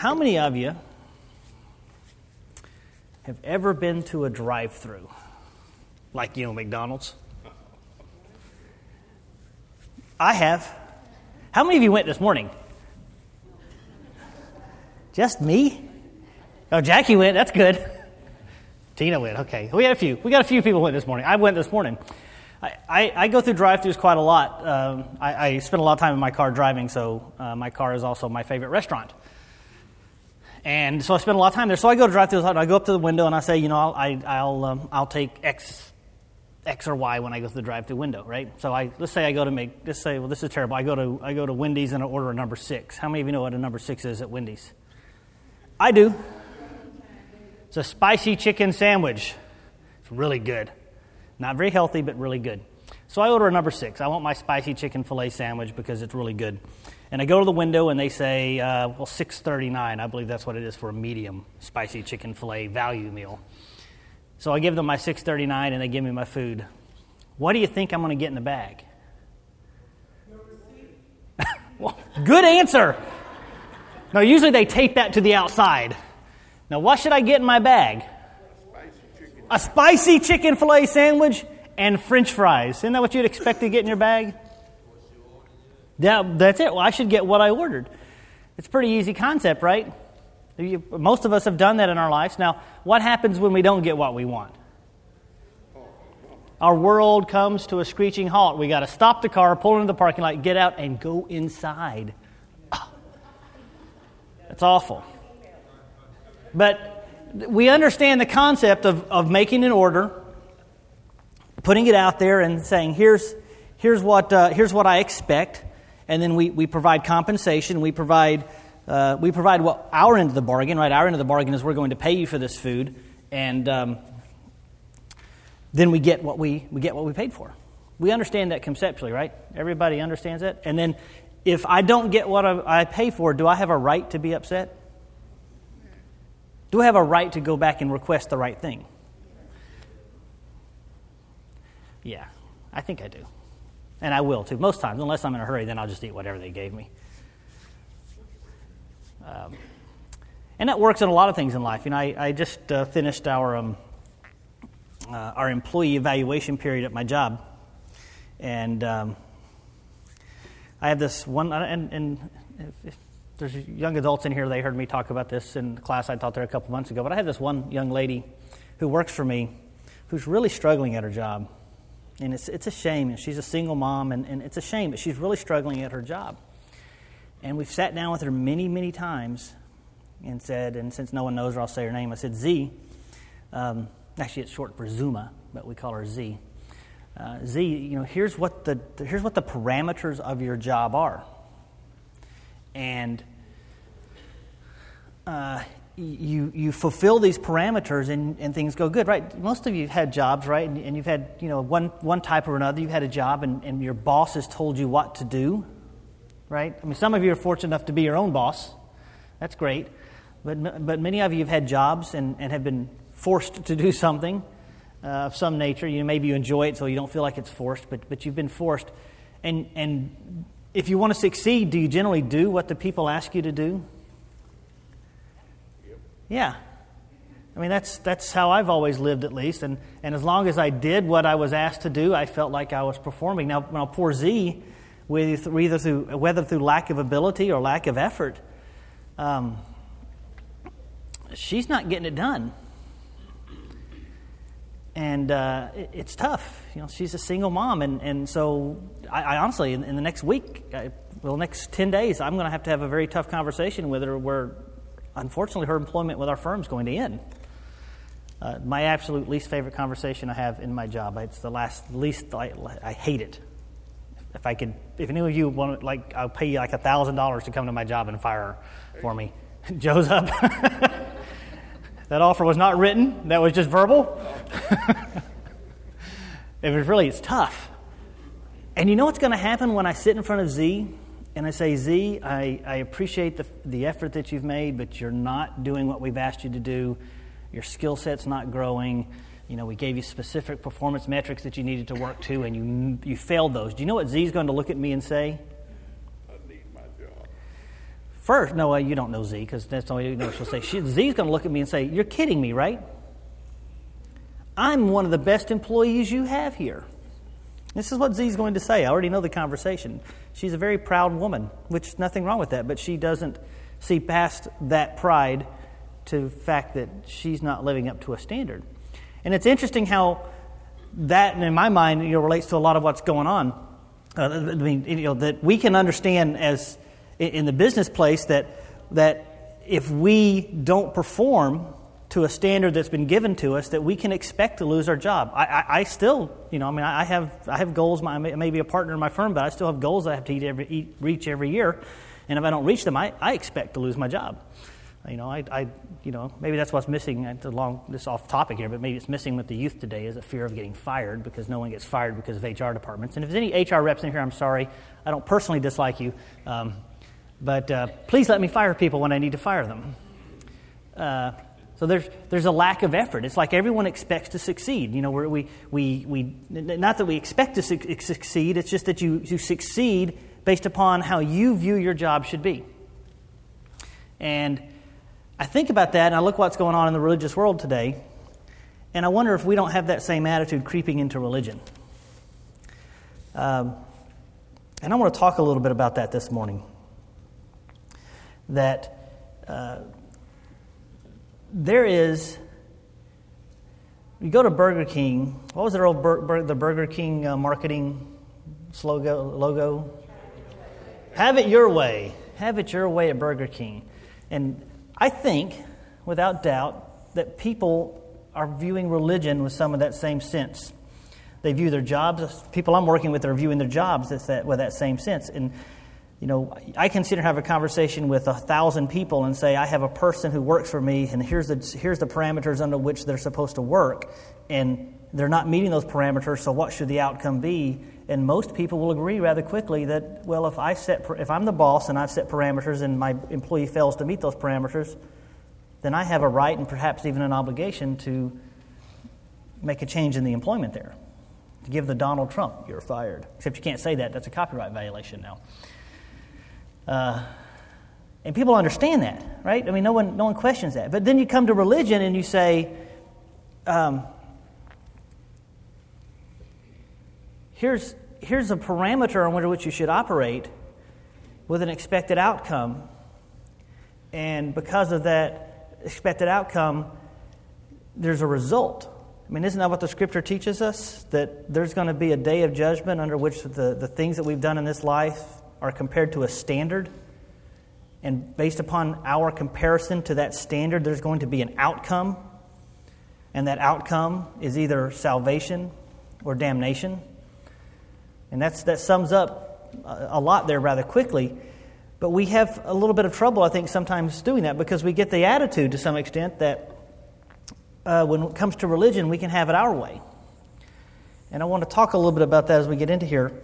How many of you have ever been to a drive-thru, like, McDonald's? I have. How many of you went this morning? Just me? Oh, Jackie went. That's good. Tina went. Okay. We got a few. We got a few people who went this morning. I went this morning. I go through drive-thrus quite a lot. I spend a lot of time in my car driving, so my car is also my favorite restaurant. And so I spend a lot of time there. So I go to drive-thrus. I go up to the window and I say, I'll take X or Y when I go to the drive-thru window, right? So let's say, well, this is terrible. I go to Wendy's and I order a number 6. How many of you know what a number 6 is at Wendy's? I do. It's a spicy chicken sandwich. It's really good. Not very healthy, but really good. So I order a number 6. I want my spicy chicken filet sandwich because it's really good. And I go to the window and they say, $6.39. I believe that's what it is for a medium spicy chicken filet value meal. So I give them my $6.39 and they give me my food. What do you think I'm going to get in the bag? Well, good answer. No, usually they tape that to the outside. Now, what should I get in my bag? A spicy chicken filet sandwich and French fries. Isn't that what you'd expect to get in your bag? Yeah, that's it. Well, I should get what I ordered. It's a pretty easy concept, right? Most of us have done that in our lives. Now, what happens when we don't get what we want? Our world comes to a screeching halt. We got to stop the car, pull into the parking lot, get out, and go inside. That's awful. But we understand the concept of making an order, putting it out there, and saying, "Here's what I expect," and then we provide compensation. We provide what our end of the bargain, right? Our end of the bargain is we're going to pay you for this food, and then we get what we paid for. We understand that conceptually, right? Everybody understands that. And then, if I don't get what I pay for, do I have a right to be upset? Do I have a right to go back and request the right thing? Yeah, I think I do. And I will, too. Most times, unless I'm in a hurry, then I'll just eat whatever they gave me. And that works in a lot of things in life. I just finished our employee evaluation period at my job. And I have this one, and if there's young adults in here, they heard me talk about this in class I taught there a couple months ago, but I have this one young lady who works for me who's really struggling at her job. And it's a shame. She's a single mom, and it's a shame, but she's really struggling at her job. And we've sat down with her many, many times and said, and since no one knows her, I'll say her name. I said, Z, actually it's short for Zuma, but we call her Z. Z, here's what the parameters of your job are. And you fulfill these parameters and things go good, right? Most of you have had jobs, right? And you've had, one type or another. You've had a job and your boss has told you what to do, right? I mean, some of you are fortunate enough to be your own boss. That's great. But many of you have had jobs and have been forced to do something of some nature. Maybe you enjoy it so you don't feel like it's forced, but you've been forced. And if you want to succeed, do you generally do what the people ask you to do? Yeah. I mean, that's how I've always lived, at least. And as long as I did what I was asked to do, I felt like I was performing. Now poor Z, whether through lack of ability or lack of effort, she's not getting it done. And it's tough. She's a single mom. And so I honestly, in the next week, next 10 days, I'm going to have a very tough conversation with her where, unfortunately, her employment with our firm is going to end. My absolute least favorite conversation I have in my job. It's the least. I hate it. If any of you want, I'll pay you $1,000 to come to my job and fire her for me. Joe's up. That offer was not written. That was just verbal. It's tough. And you know what's going to happen when I sit in front of Z and I say, Z, I appreciate the effort that you've made, but you're not doing what we've asked you to do. Your skill set's not growing. We gave you specific performance metrics that you needed to work to, and you failed those. Do you know what Z's going to look at me and say? I need my job. First, no, you don't know Z, because that's the only you know she'll say. Z's going to look at me and say, "You're kidding me, right? I'm one of the best employees you have here." This is what Z's going to say. I already know the conversation. She's a very proud woman, which is nothing wrong with that, but she doesn't see past that pride to the fact that she's not living up to a standard. And it's interesting how that, in my mind, relates to a lot of what's going on. That we can understand as in the business place that if we don't perform to a standard that's been given to us, that we can expect to lose our job. I still, I have goals. I may be a partner in my firm, but I still have goals I have to reach every year. And if I don't reach them, I expect to lose my job. Maybe that's what's missing. This off topic here, but maybe it's missing with the youth today is a fear of getting fired, because no one gets fired because of HR departments. And if there's any HR reps in here, I'm sorry. I don't personally dislike you, but please let me fire people when I need to fire them. So there's a lack of effort. It's like everyone expects to succeed. We not that we expect to succeed. It's just that you succeed based upon how you view your job should be. And I think about that, and I look what's going on in the religious world today, and I wonder if we don't have that same attitude creeping into religion. And I want to talk a little bit about that this morning. That there is, you go to Burger King. What was their old the Burger King marketing logo? Have it your way. Have it your way at Burger King. And I think, without doubt, that people are viewing religion with some of that same sense. They view their jobs. People I'm working with are viewing their jobs with that same sense. And I can sit and have a conversation with 1,000 people and say, I have a person who works for me, and here's the parameters under which they're supposed to work, and they're not meeting those parameters, so what should the outcome be? And most people will agree rather quickly that, well, if I'm the boss and I've set parameters and my employee fails to meet those parameters, then I have a right and perhaps even an obligation to make a change in the employment there. To give the Donald Trump, you're fired. Except you can't say that. That's a copyright violation now. And people understand that, right? I mean, no one questions that. But then you come to religion and you say, here's a parameter under which you should operate with an expected outcome. And because of that expected outcome, there's a result. I mean, isn't that what the Scripture teaches us? That there's going to be a day of judgment under which the things that we've done in this life are compared to a standard. And based upon our comparison to that standard, there's going to be an outcome. And that outcome is either salvation or damnation. And that sums up a lot there rather quickly. But we have a little bit of trouble, I think, sometimes doing that, because we get the attitude to some extent that when it comes to religion, we can have it our way. And I want to talk a little bit about that as we get into here.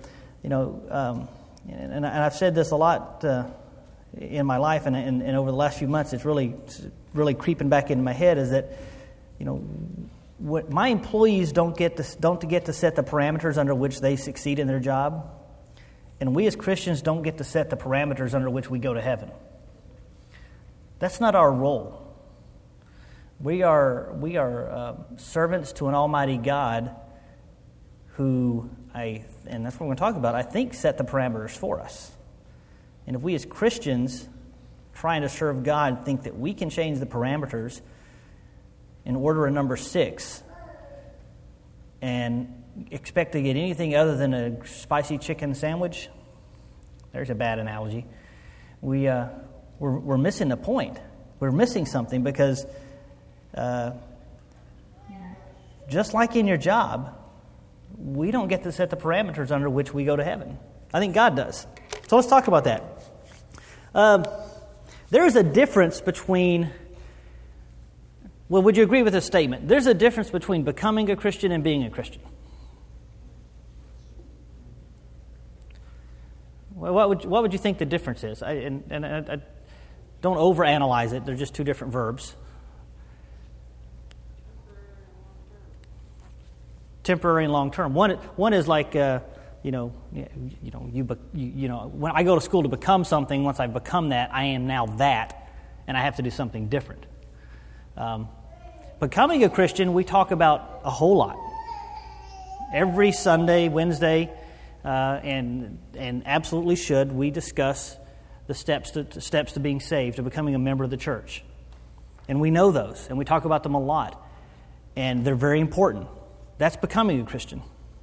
And I've said this a lot in my life, and over the last few months, it's really creeping back into my head, is that, what my employees don't get to set the parameters under which they succeed in their job, and we as Christians don't get to set the parameters under which we go to heaven. That's not our role. We are servants to an Almighty God who and that's what we're going to talk about, I think set the parameters for us. And if we as Christians trying to serve God think that we can change the parameters in order of number 6 and expect to get anything other than a spicy chicken sandwich, there's a bad analogy, we're missing the point. We're missing something, because just like in your job, we don't get to set the parameters under which we go to heaven. I think God does. So let's talk about that. There is a difference between, well, would you agree with this statement? There's a difference between becoming a Christian and being a Christian. Well, what would you think the difference is? I don't overanalyze it. They're just two different verbs. Temporary and long term. One is like, when I go to school to become something, once I've become that, I am now that, and I have to do something different. Becoming a Christian, we talk about a whole lot. Every Sunday, Wednesday, and absolutely should, we discuss the steps to being saved, to becoming a member of the church. And we know those, and we talk about them a lot. And they're very important. That's becoming a Christian.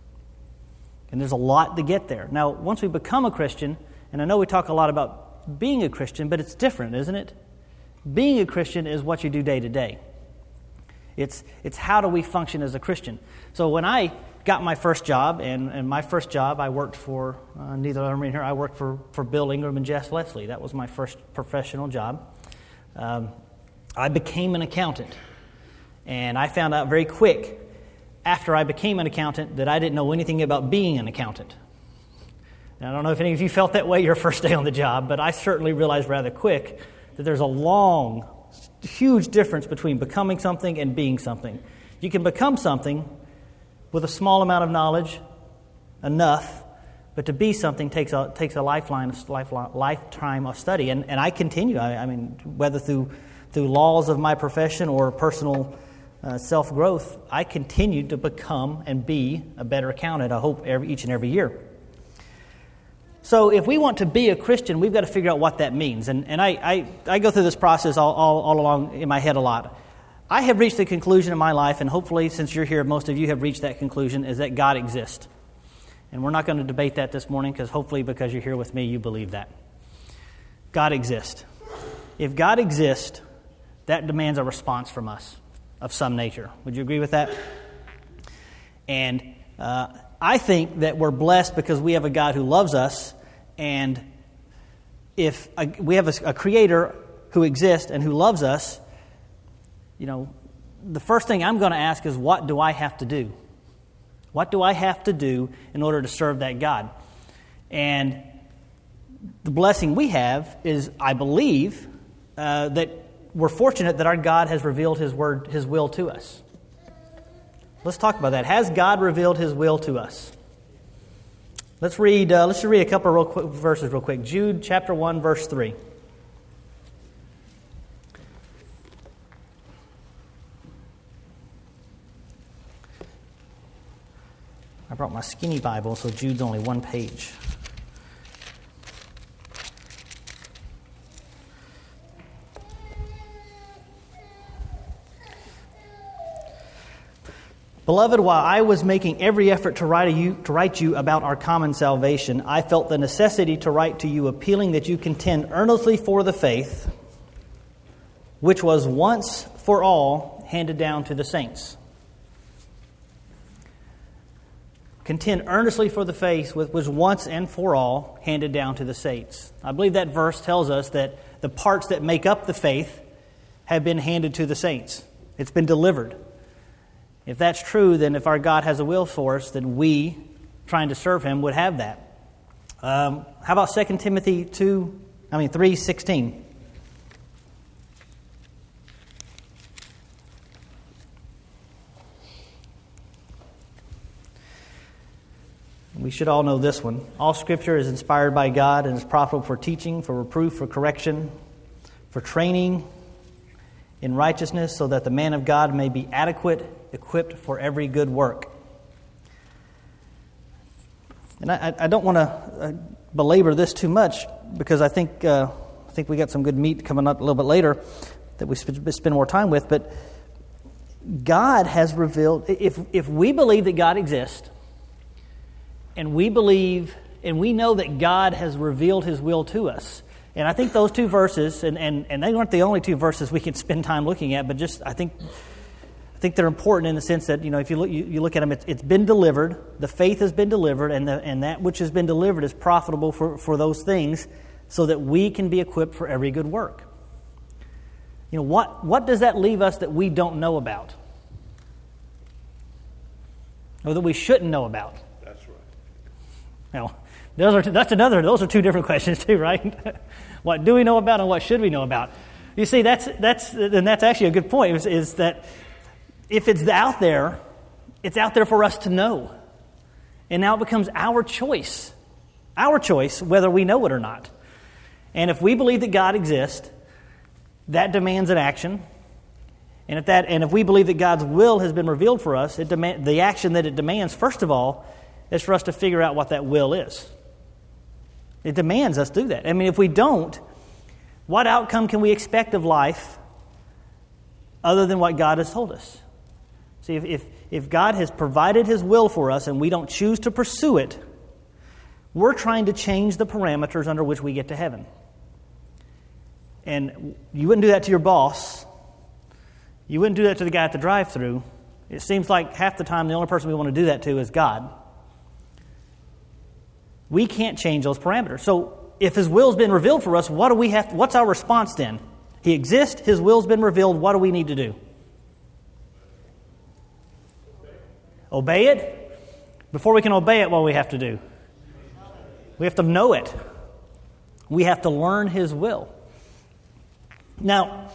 And there's a lot to get there. Now, once we become a Christian, and I know we talk a lot about being a Christian, but it's different, isn't it? Being a Christian is what you do day to day. It's how do we function as a Christian. So when I got my first job, and my first job, I worked for, neither of them are in here, I worked for Bill Ingram and Jess Leslie. That was my first professional job. I became an accountant. And I found out very quick after I became an accountant that I didn't know anything about being an accountant. And I don't know if any of you felt that way your first day on the job, but I certainly realized rather quick that there's a long, huge difference between becoming something and being something. You can become something with a small amount of knowledge, enough, but to be something takes a lifetime of study. And I continue, I mean, whether through laws of my profession or personal self-growth, I continue to become and be a better accountant, I hope, each and every year. So if we want to be a Christian, we've got to figure out what that means. And I go through this process all along in my head a lot. I have reached the conclusion in my life, and hopefully since you're here, most of you have reached that conclusion, is that God exists. And we're not going to debate that this morning, because hopefully because you're here with me, you believe that. God exists. If God exists, that demands a response from us of some nature. Would you agree with that? And I think that we're blessed because we have a God who loves us, and if we have a Creator who exists and who loves us, the first thing I'm going to ask is, what do I have to do? What do I have to do in order to serve that God? And the blessing we have is, I believe, that we're fortunate that our God has revealed His word, His will to us. Let's talk about that. Has God revealed His will to us? Let's read a couple verses real quick. Jude chapter 1, verse 3. I brought my skinny Bible, so Jude's only one page. Beloved, while I was making every effort to write you about our common salvation, I felt the necessity to write to you, appealing that you contend earnestly for the faith, which was once for all handed down to the saints. Contend earnestly for the faith which was once and for all handed down to the saints. I believe that verse tells us that the parts that make up the faith have been handed to the saints. It's been delivered. If that's true, then if our God has a will for us, then we, trying to serve Him, would have that. How about 2 Timothy 3:16? We should all know this one. All Scripture is inspired by God and is profitable for teaching, for reproof, for correction, for training in righteousness, so that the man of God may be adequate, equipped for every good work. And I don't want to belabor this too much, because I think we got some good meat coming up a little bit later that we spend more time with. But God has revealed, if we believe that God exists, and we believe and we know that God has revealed His will to us. And I think those two verses, and they weren't the only two verses we can spend time looking at, but just I think they're important in the sense that, if you look at them, it's been delivered, the faith has been delivered, and that which has been delivered is profitable for those things, so that we can be equipped for every good work. What does that leave us that we don't know about? Or that we shouldn't know about? Those are two different questions too, right? What do we know about and what should we know about? You see, that's actually a good point, is that if it's out there for us to know. And now it becomes our choice whether we know it or not. And if we believe that God exists, that demands an action. And if we believe that God's will has been revealed for us, the action that it demands, first of all, is for us to figure out what that will is. It demands us do that. I mean, if we don't, what outcome can we expect of life other than what God has told us? See, if God has provided His will for us and we don't choose to pursue it, we're trying to change the parameters under which we get to heaven. And you wouldn't do that to your boss. You wouldn't do that to the guy at the drive-thru. It seems like half the time the only person we want to do that to is God. We can't change those parameters. So if His will's been revealed for us, what's our response then? He exists, His will's been revealed, what do we need to do? Obey it? Before we can obey it, what do we have to do? We have to know it. We have to learn His will. Now,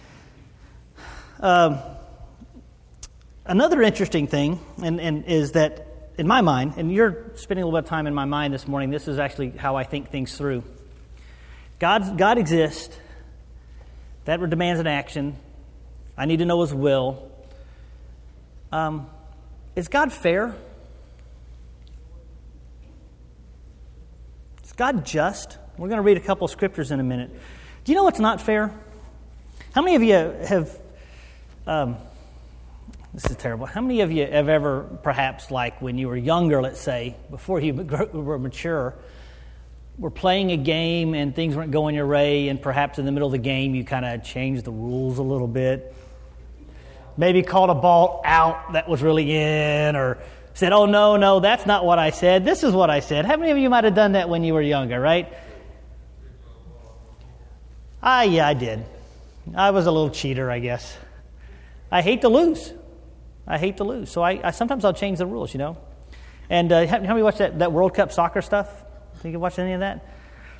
another interesting thing and is that in my mind, and you're spending a little bit of time in my mind this morning, this is actually how I think things through. God exists. That demands an action. I need to know His will. Is God fair? Is God just? We're going to read a couple of scriptures in a minute. Do you know what's not fair? How many of you have... this is terrible. How many of you have ever, perhaps like when you were younger, let's say, before you were mature, were playing a game and things weren't going your way, and perhaps in the middle of the game you kind of changed the rules a little bit? Maybe called a ball out that was really in, or said, oh, no, that's not what I said. This is what I said. How many of you might have done that when you were younger, right? Yeah, I did. I was a little cheater, I guess. I hate to lose. So I sometimes I'll change the rules, you know. And how many watch that World Cup soccer stuff? Think you watch any of that?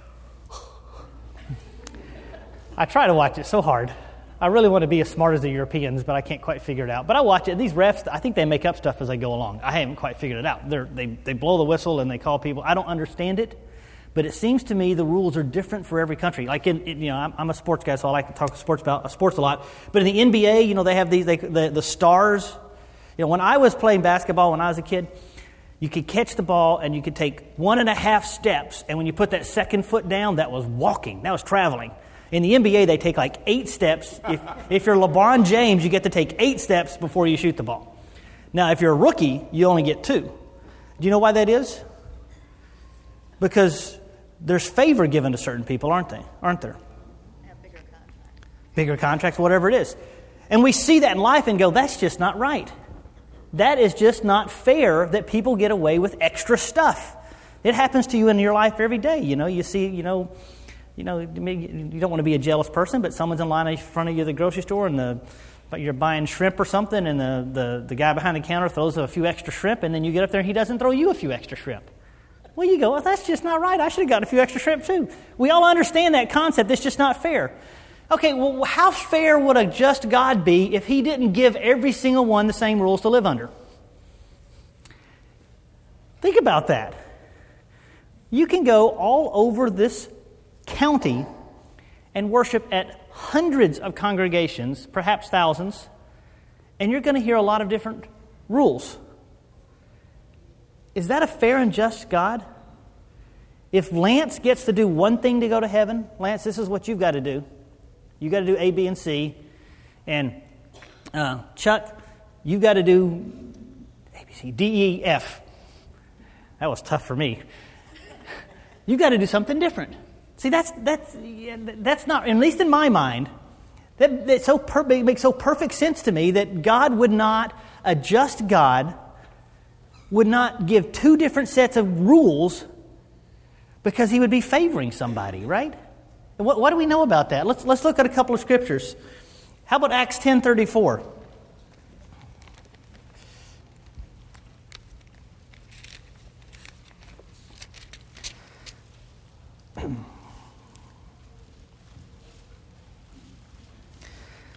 I try to watch it so hard. I really want to be as smart as the Europeans, but I can't quite figure it out. But I watch it. These refs, I think they make up stuff as they go along. I haven't quite figured it out. They blow the whistle and they call people. I don't understand it, but it seems to me the rules are different for every country. Like I'm a sports guy, so I like to talk sports a lot. But in the NBA, they have the stars. When I was playing basketball when I was a kid, you could catch the ball and you could take 1.5 steps, and when you put that second foot down, that was walking. That was traveling. In the NBA, they take like 8 steps. If you're LeBron James, you get to take 8 steps before you shoot the ball. Now, if you're a rookie, you only get 2. Do you know why that is? Because there's favor given to certain people, aren't there? Yeah, bigger contracts. Bigger contracts, whatever it is. And we see that in life and go, that's just not right. That is just not fair that people get away with extra stuff. It happens to you in your life every day. You see, you don't want to be a jealous person, but someone's in line in front of you at the grocery store and you're buying shrimp or something, and the guy behind the counter throws a few extra shrimp, and then you get up there and he doesn't throw you a few extra shrimp. Well, you go, well, that's just not right. I should have got a few extra shrimp too. We all understand that concept. It's just not fair. Okay, well, how fair would a just God be if He didn't give every single one the same rules to live under? Think about that. You can go all over this county and worship at hundreds of congregations, perhaps thousands, and you're going to hear a lot of different rules. Is that a fair and just God? If Lance gets to do one thing to go to heaven, Lance, this is what you've got to do. You've got to do A, B, and C. And Chuck, you've got to do A, B, C, D, E, F. That was tough for me. You've got to do something different. See, that's not, at least in my mind, that makes so perfect sense to me that God would not, a just God, would not give 2 different sets of rules because He would be favoring somebody, right? What do we know about that? Let's look at a couple of scriptures. How about Acts 10:34?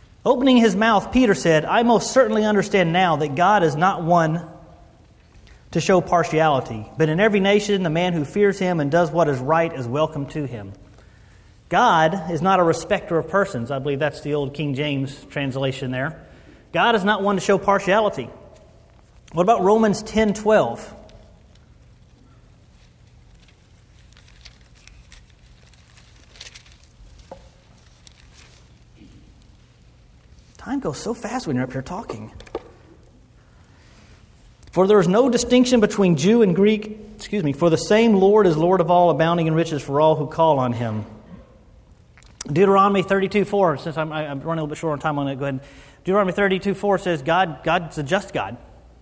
Opening his mouth, Peter said, I most certainly understand now that God is not one to show partiality, but in every nation the man who fears him and does what is right is welcome to him. God is not a respecter of persons. I believe that's the old King James translation there. God is not one to show partiality. What about Romans 10:12? Time goes so fast when you're up here talking. For there is no distinction between Jew and Greek, for the same Lord is Lord of all, abounding in riches for all who call on him. Deuteronomy 32:4, since I'm running a little bit short on time, I'm going to go ahead. Deuteronomy 32:4 says God's a just God.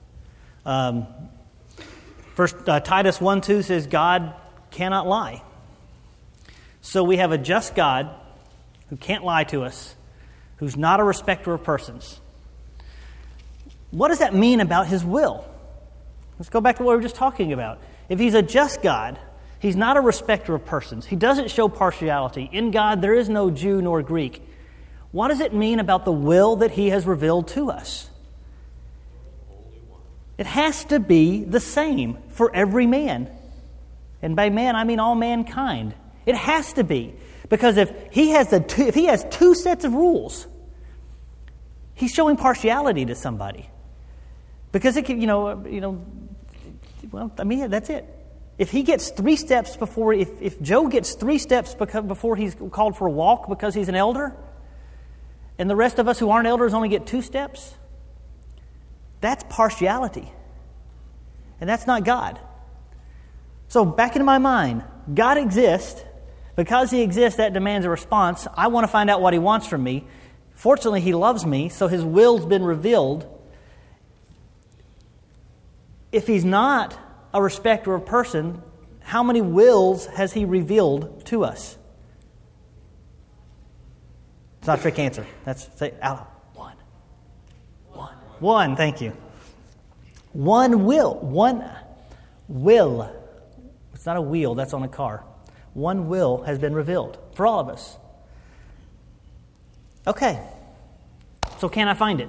Titus 1:2 says God cannot lie. So we have a just God who can't lie to us, who's not a respecter of persons. What does that mean about his will? Let's go back to what we were just talking about. If he's a just God, he's not a respecter of persons. He doesn't show partiality. In God, there is no Jew nor Greek. What does it mean about the will that he has revealed to us? It has to be the same for every man. And by man, I mean all mankind. It has to be. Because if he has two sets of rules, he's showing partiality to somebody. Because it can, that's it. If he gets 3 steps before, if Joe gets 3 steps before he's called for a walk because he's an elder, and the rest of us who aren't elders only get 2 steps, that's partiality. And that's not God. So back into my mind, God exists. Because he exists, that demands a response. I want to find out what he wants from me. Fortunately, he loves me, so his will's been revealed. If he's not a respecter of person, how many wills has he revealed to us? It's not a trick answer. Say out. One, thank you. One will. It's not a wheel, that's on a car. One will has been revealed for all of us. Okay, so can I find it?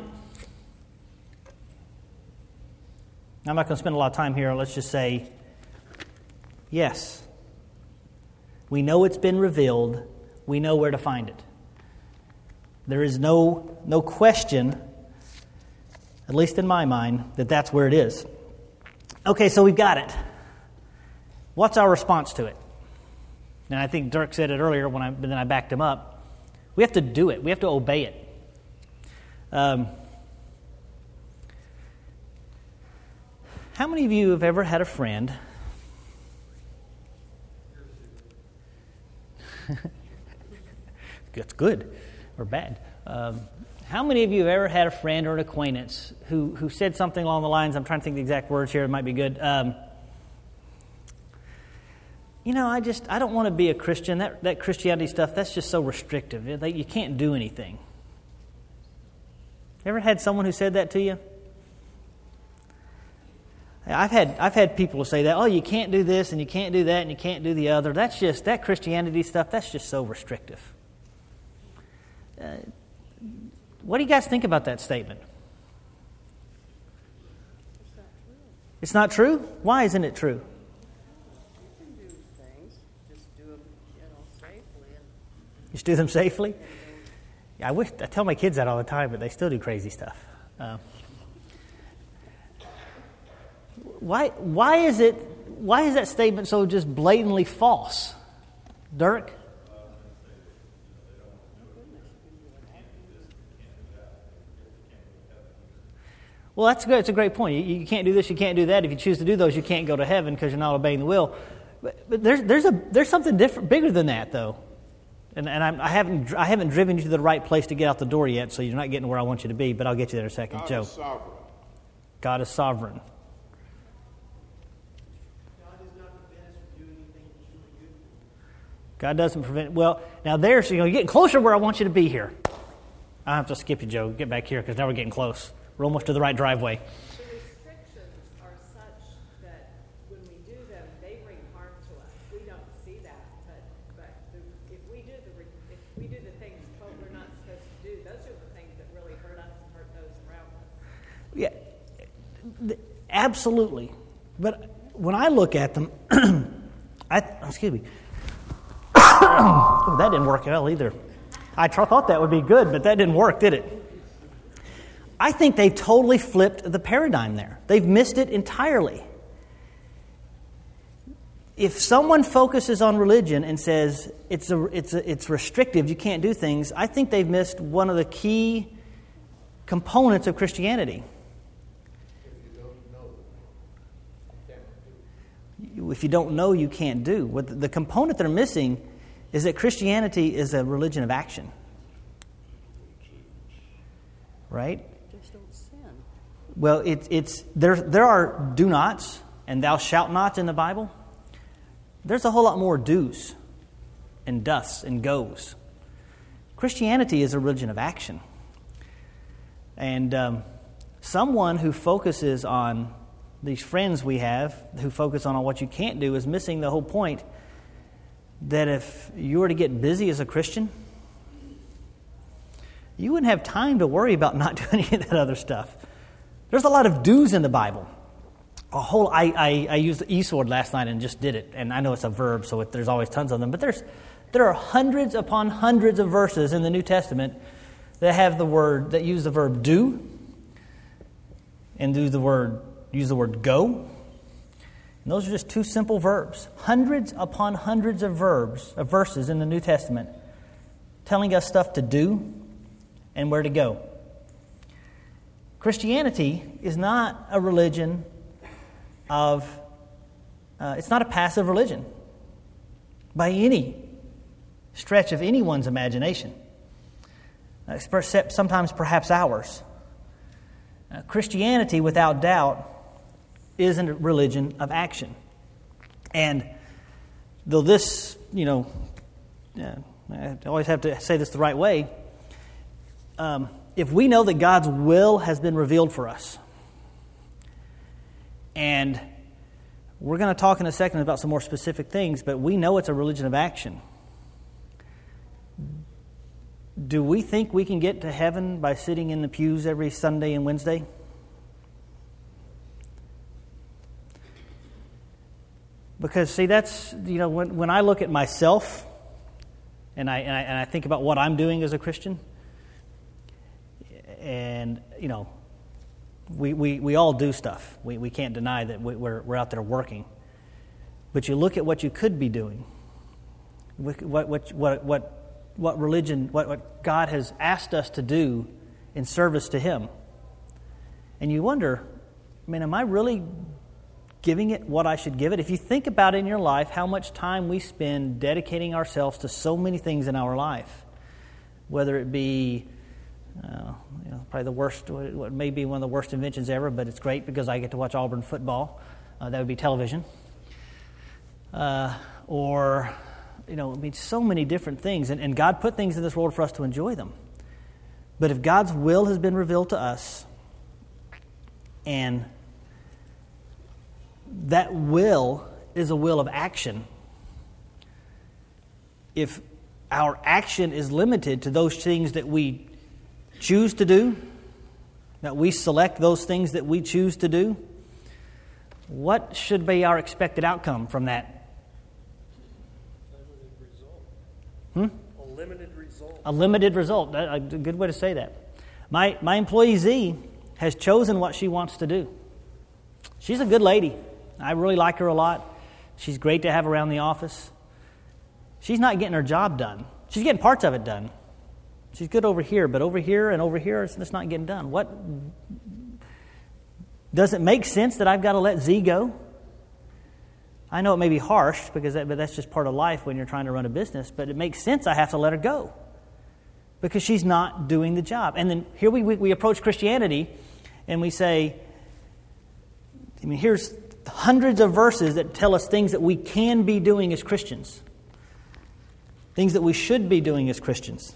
I'm not going to spend a lot of time here. Let's just say, yes. We know it's been revealed. We know where to find it. There is no question, at least in my mind, that that's where it is. Okay, so we've got it. What's our response to it? And I think Dirk said it earlier, but then I backed him up. We have to do it. We have to obey it. How many of you have ever had a friend? That's good or bad. How many of you have ever had a friend or an acquaintance who said something along the lines, I'm trying to think the exact words here, it might be good. I don't want to be a Christian. That Christianity stuff, that's just so restrictive. You can't do anything. Ever had someone who said that to you? I've had people who say that, oh, you can't do this and you can't do that and you can't do the other. That's just, that Christianity stuff, that's just so restrictive. What do you guys think about that statement? It's not true? Why isn't it true? Just do them safely? Yeah, I tell my kids that all the time, but they still do crazy stuff. Why is that statement so just blatantly false? Dirk? Well, that's good. It's a great point. You can't do this, you can't do that. If you choose to do those, you can't go to heaven because you're not obeying the will. But there's something different, bigger than that, though. And I haven't driven you to the right place to get out the door yet, so you're not getting where I want you to be. But I'll get you there in a second, Joe. God is sovereign. God doesn't prevent. Well, now you're getting closer to where I want you to be here. I have to skip you, Joe. Get back here because now we're getting close. We're almost to the right driveway. The restrictions are such that when we do them, they bring harm to us. We don't see that, but if we do the things told we're not supposed to do, those are the things that really hurt us and hurt those around us. Yeah, absolutely. But when I look at them, excuse me. Oh, that didn't work well either. I thought that would be good, but that didn't work, did it? I think they've totally flipped the paradigm there. They've missed it entirely. If someone focuses on religion and says it's restrictive, you can't do things, I think they've missed one of the key components of Christianity. If you don't know, you can't do. What the component they're missing is that Christianity is a religion of action. Right? Just don't sin. Well, there are do nots and thou shalt nots in the Bible. There's a whole lot more do's and doths and goes. Christianity is a religion of action. And someone who focuses on these friends we have, who focus on what you can't do, is missing the whole point that if you were to get busy as a Christian, you wouldn't have time to worry about not doing any of that other stuff. There's a lot of do's in the Bible. I used the E-sword last night and just did it. And I know it's a verb, so there's always tons of them. But there are hundreds upon hundreds of verses in the New Testament that use the verb do and use the word go. And those are just two simple verbs. Hundreds upon hundreds of verses in the New Testament telling us stuff to do and where to go. Christianity is not a religion it's not a passive religion by any stretch of anyone's imagination, except sometimes perhaps ours. Christianity, without doubt, is a religion of action. And though this, I always have to say this the right way, if we know that God's will has been revealed for us, and we're going to talk in a second about some more specific things, but we know it's a religion of action. Do we think we can get to heaven by sitting in the pews every Sunday and Wednesday? Because, see, that's, when I look at myself and I think about what I'm doing as a Christian, and, we all do stuff. We can't deny that we're out there working. But you look at what you could be doing, what religion, what God has asked us to do in service to Him. And you wonder, am I really giving it what I should give it? If you think about it in your life, how much time we spend dedicating ourselves to so many things in our life, whether it be probably the worst, what may be one of the worst inventions ever, but it's great because I get to watch Auburn football. That would be television. So many different things. And God put things in this world for us to enjoy them. But if God's will has been revealed to us, and that will is a will of action, if our action is limited to those things that we choose to do, that we select those things that we choose to do, what should be our expected outcome from that? A limited result. A limited result. A good way to say that. My employee Z has chosen what she wants to do. She's a good lady. I really like her a lot. She's great to have around the office. She's not getting her job done. She's getting parts of it done. She's good over here, but over here and over here, it's not getting done. What? Does it make sense that I've got to let Z go? I know it may be harsh, but that's just part of life when you're trying to run a business, but it makes sense I have to let her go because she's not doing the job. And then here we approach Christianity and we say, here's hundreds of verses that tell us things that we can be doing as Christians, things that we should be doing as Christians.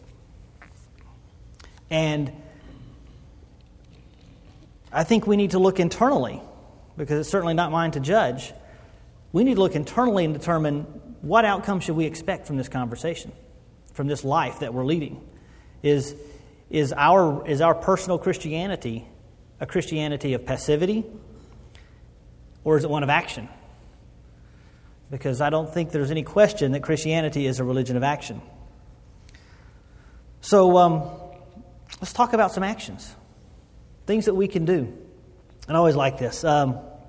And I think we need to look internally, because it's certainly not mine to judge. We need to look internally and determine what outcome should we expect from this conversation, from this life that we're leading. Is our personal Christianity a Christianity of passivity, or is it one of action? Because I don't think there's any question that Christianity is a religion of action. So let's talk about some actions, things that we can do. And I always like this. I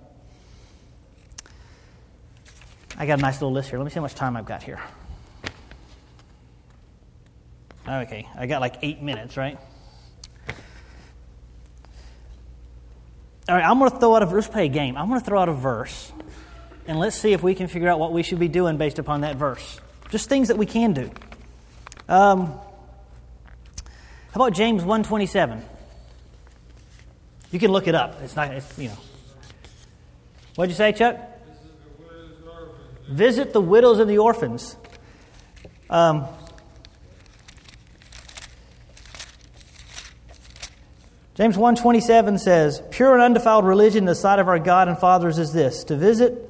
got a nice little list here. Let me see how much time I've got here. Okay, I got like 8 minutes, right? All right, I'm going to throw out let's play a game. I'm going to throw out a verse, and let's see if we can figure out what we should be doing based upon that verse. Just things that we can do. How about James 1:27? You can look it up. What'd you say, Chuck? Visit the widows and the orphans. James 1:27 says, "Pure and undefiled religion in the sight of our God and fathers is this, to visit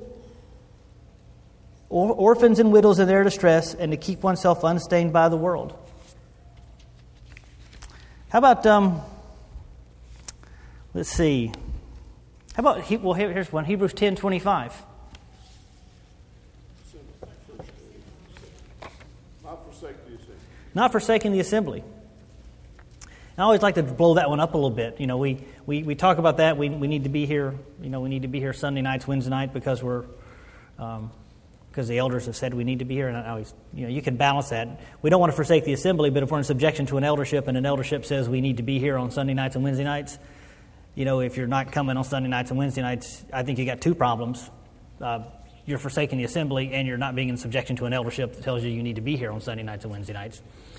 orphans and widows in their distress and to keep oneself unstained by the world." How about, let's see. How about, here's one, Hebrews 10:25. Not forsaking the assembly. I always like to blow that one up a little bit. You know, we talk about that. We need to be here. You know, we need to be here Sunday nights, Wednesday night because because the elders have said we need to be here. And I always, you can balance that. We don't want to forsake the assembly, but if we're in subjection to an eldership and an eldership says we need to be here on Sunday nights and Wednesday nights, if you're not coming on Sunday nights and Wednesday nights, I think you got two problems. You're forsaking the assembly, and you're not being in subjection to an eldership that tells you need to be here on Sunday nights and Wednesday nights.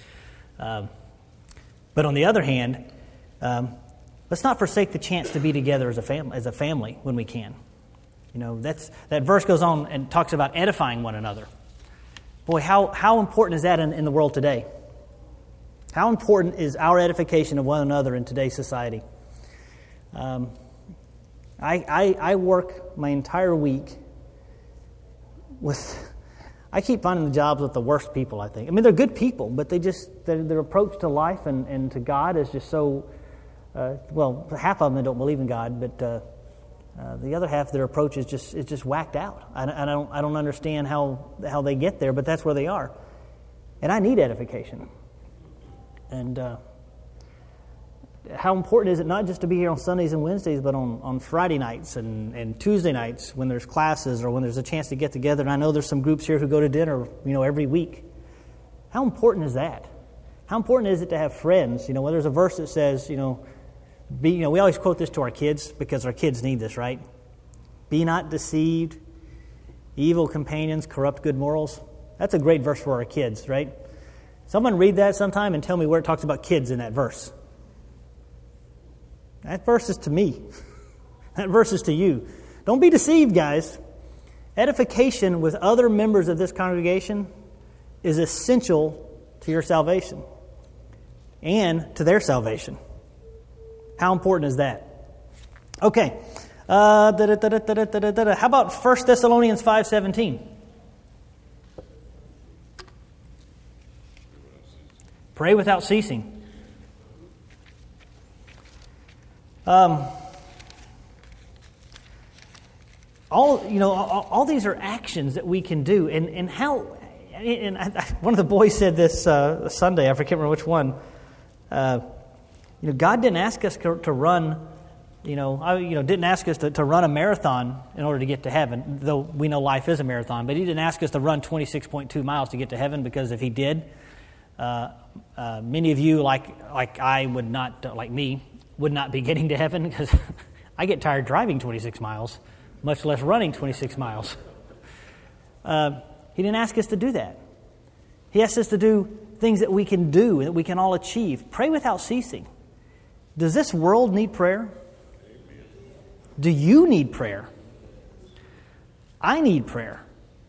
But on the other hand, let's not forsake the chance to be together as a family when we can. That verse goes on and talks about edifying one another. Boy, how important is that in the world today? How important is our edification of one another in today's society? I work my entire week with... I keep finding the jobs with the worst people, I think. I mean, they're good people, but their approach to life and to God is just so... half of them don't believe in God, but the other half, their approach is just whacked out. I don't understand how they get there, but that's where they are. And I need edification. And how important is it not just to be here on Sundays and Wednesdays, but on Friday nights and Tuesday nights when there's classes or when there's a chance to get together. And I know there's some groups here who go to dinner, every week. How important is that? How important is it to have friends? When there's a verse that says, we always quote this to our kids because our kids need this, right? Be not deceived. Evil companions corrupt good morals. That's a great verse for our kids, right? Someone read that sometime and tell me where it talks about kids in that verse. That verse is to me. That verse is to you. Don't be deceived, guys. Edification with other members of this congregation is essential to your salvation and to their salvation. How important is that? Okay. How about 1 Thessalonians 5:17? Pray without ceasing. All these are actions that we can do, and how. And one of the boys said this Sunday. I can't remember which one. God didn't ask us to run. Didn't ask us to run a marathon in order to get to heaven. Though we know life is a marathon, but He didn't ask us to run 26.2 miles to get to heaven. Because if He did, many of you, like I would not, like me, would not be getting to heaven because I get tired driving 26 miles, much less running 26 miles. He didn't ask us to do that. He asked us to do things that we can do and that we can all achieve. Pray without ceasing. Does this world need prayer? Do you need prayer? I need prayer.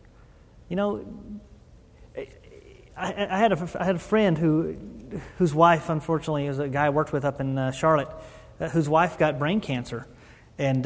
I had a friend whose wife, unfortunately, is a guy I worked with up in Charlotte, whose wife got brain cancer, and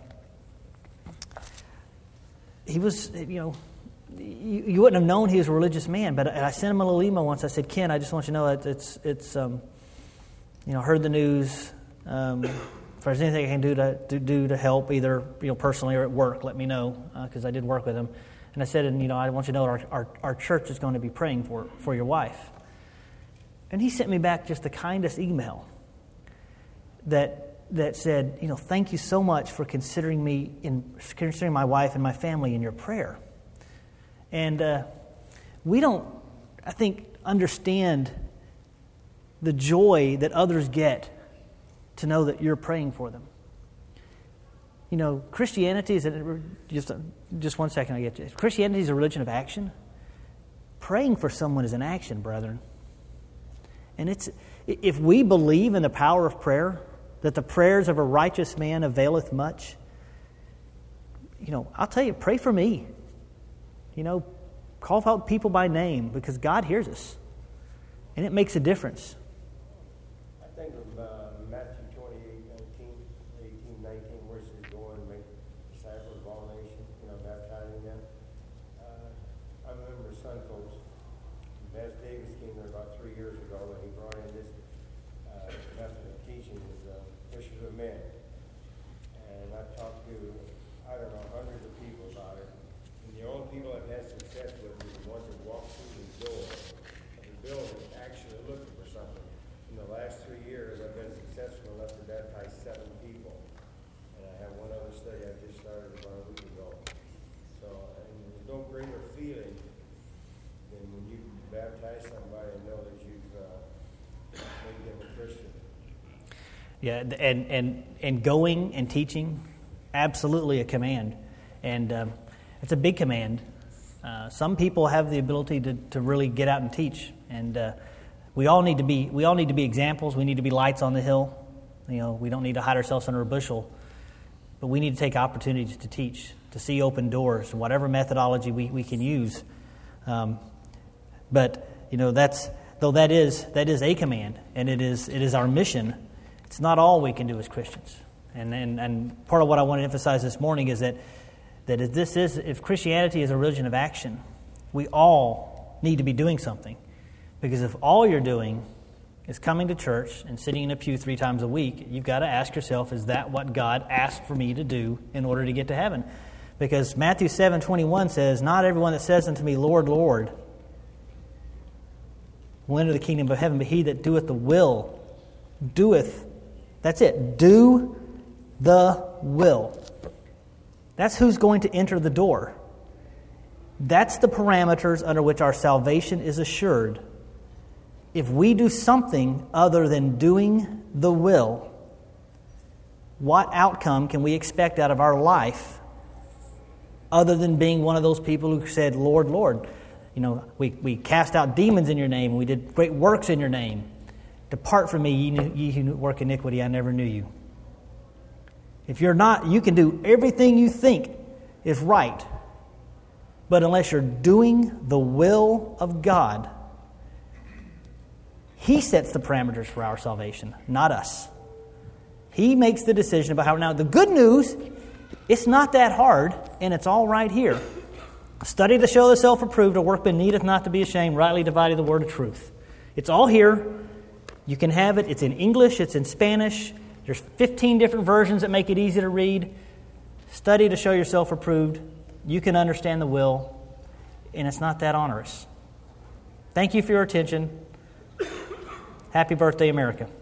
he was, you wouldn't have known he was a religious man, but I sent him a little email once. I said, Ken, I just want you to know it's heard the news. if there's anything I can do to help, either personally or at work, let me know, because I did work with him. And I said, I want you to know our church is going to be praying for your wife. And he sent me back just the kindest email that said, thank you so much for considering my wife and my family in your prayer. And we don't, I think, understand the joy that others get to know that you're praying for them. Christianity is just 1 second. I get you. Christianity is a religion of action. Praying for someone is an action, brethren. And if we believe in the power of prayer, that the prayers of a righteous man availeth much, I'll tell you, pray for me. Call out people by name, because God hears us, and it makes a difference. I think of Matthew 18, 19, where it says, go and make disciples of all nations, baptizing them. I remember Sun Folks, Pastor Davis came there about 3 years ago, and he brought in this method of teaching with fishers of men. And I've talked to, hundreds of people about it. And the only people I've had success with is the ones that walk through the door of the building actually looking for something. In the last 3 years, I've been successful enough to baptize 7 people. And I have one other study I just started about a week ago. So, and there's no greater feeling than when you baptize somebody and know that you've made them a Christian. Yeah, and going and teaching, absolutely a command. And it's a big command. Some people have the ability to really get out and teach, and we all need to be examples. We need to be lights on the hill. We don't need to hide ourselves under a bushel, but we need to take opportunities to teach, to see open doors, whatever methodology we can use. But that is a command, and it is our mission. It's not all we can do as Christians. And part of what I want to emphasize this morning is that if Christianity is a religion of action, we all need to be doing something. Because if all you're doing is coming to church and sitting in a pew 3 times a week, you've got to ask yourself, is that what God asked for me to do in order to get to heaven? Because Matthew 7:21 says, not everyone that says unto me, Lord, Lord, will enter the kingdom of heaven, but he that doeth the will, doeth. That's it. Do the will. That's who's going to enter the door. That's the parameters under which our salvation is assured. If we do something other than doing the will, what outcome can we expect out of our life other than being one of those people who said, Lord, Lord? We cast out demons in your name. We did great works in your name. Depart from me, ye who work iniquity, I never knew you. If you're not, you can do everything you think is right. But unless you're doing the will of God, He sets the parameters for our salvation, not us. He makes the decision about how. Now, the good news, it's not that hard, and it's all right here. Study to show thyself approved, a workman needeth not to be ashamed, rightly dividing the word of truth. It's all here. You can have it. It's in English. It's in Spanish. There's 15 different versions that make it easy to read. Study to show yourself approved. You can understand the will, and it's not that onerous. Thank you for your attention. Happy birthday, America.